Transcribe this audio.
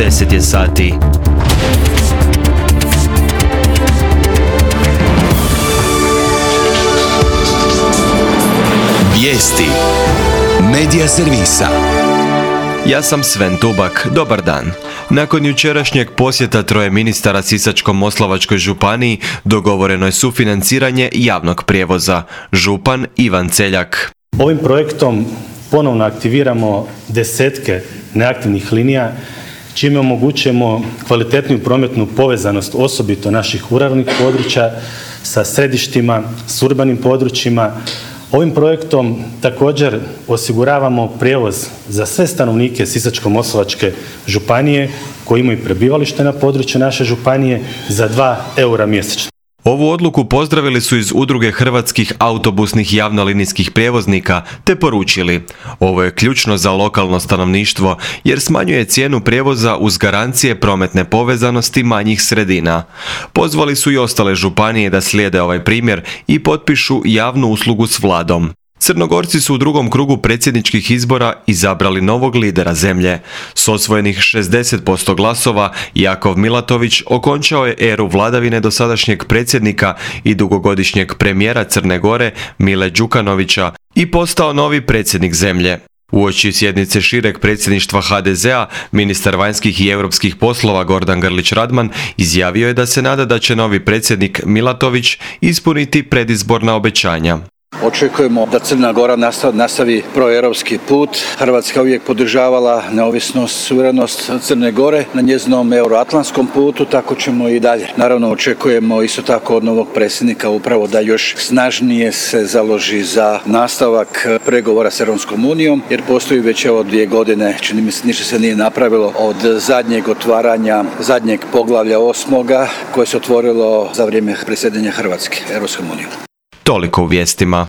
10 je sati. Vijesti Medija servisa. Ja sam Sven Tubak, dobar dan. Nakon jučerašnjeg posjeta troje ministara Sisačko-moslavačkoj županiji dogovoreno je sufinanciranje javnog prijevoza. Župan Ivan Celjak. Ovim projektom ponovno aktiviramo desetke neaktivnih linija, čime omogućujemo kvalitetniju prometnu povezanost osobito naših ruralnih područja sa središtima, s urbanim područjima. Ovim projektom također osiguravamo prijevoz za sve stanovnike Sisačko-moslavačke županije koji imaju prebivalište na području naše županije za 2 eura mjesečno. Ovu odluku pozdravili su iz Udruge hrvatskih autobusnih javnolinijskih prijevoznika te poručili: ovo je ključno za lokalno stanovništvo jer smanjuje cijenu prijevoza uz garancije prometne povezanosti manjih sredina. Pozvali su i ostale županije da slijede ovaj primjer i potpišu javnu uslugu s vladom. Crnogorci su u drugom krugu predsjedničkih izbora izabrali novog lidera zemlje. S osvojenih 60% glasova, Jakov Milatović okončao je eru vladavine dosadašnjeg predsjednika i dugogodišnjeg premijera Crne Gore Mile Đukanovića i postao novi predsjednik zemlje. Uoči sjednice šireg predsjedništva HDZ-a, ministar vanjskih i europskih poslova Gordan Grlić Radman izjavio je da se nada da će novi predsjednik Milatović ispuniti predizborna obećanja. Očekujemo da Crna Gora nastavi proeuropski put. Hrvatska uvijek podržavala neovisnost, suverenost Crne Gore na njezinom euroatlantskom putu, tako ćemo i dalje. Naravno, očekujemo isto tako od novog predsjednika upravo da još snažnije se založi za nastavak pregovora s Europskom unijom, jer postoji već 2 godine, čini mi se ništa se nije napravilo od zadnjeg otvaranja, zadnjeg poglavlja 8. koje se otvorilo za vrijeme predsjedanja Hrvatske Europskom unijom. Toliko u vijestima.